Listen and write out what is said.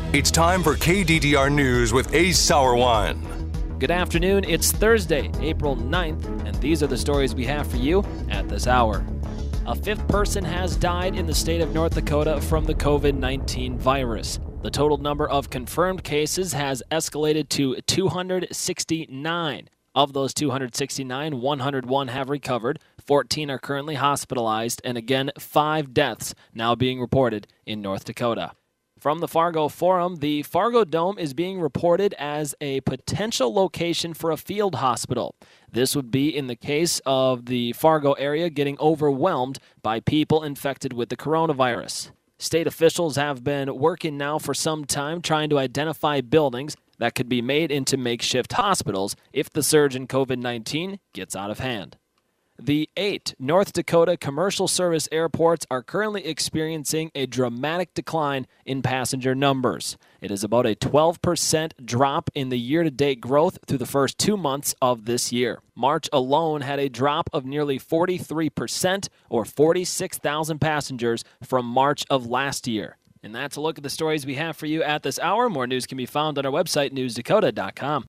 It's time for KDDR News with Ace Sauerwein. Good afternoon. It's Thursday, April 9th, and these are the stories we have for you at this hour. A fifth person has died in the state of North Dakota from the COVID-19 virus. The total number of confirmed cases has escalated to 269. Of those 269, 101 have recovered, 14 are currently hospitalized, and again, 5 deaths now being reported in North Dakota. From the Fargo Forum, the Fargo Dome is being reported as a potential location for a field hospital. This would be in the case of the Fargo area getting overwhelmed by people infected with the coronavirus. State officials have been working now for some time trying to identify buildings that could be made into makeshift hospitals if the surge in COVID-19 gets out of hand. The 8 North Dakota commercial service airports are currently experiencing a dramatic decline in passenger numbers. It is about a 12% drop in the year-to-date growth through the first 2 months of this year. March alone had a drop of nearly 43%, or 46,000 passengers from March of last year. And that's a look at the stories we have for you at this hour. More news can be found on our website, newsdakota.com.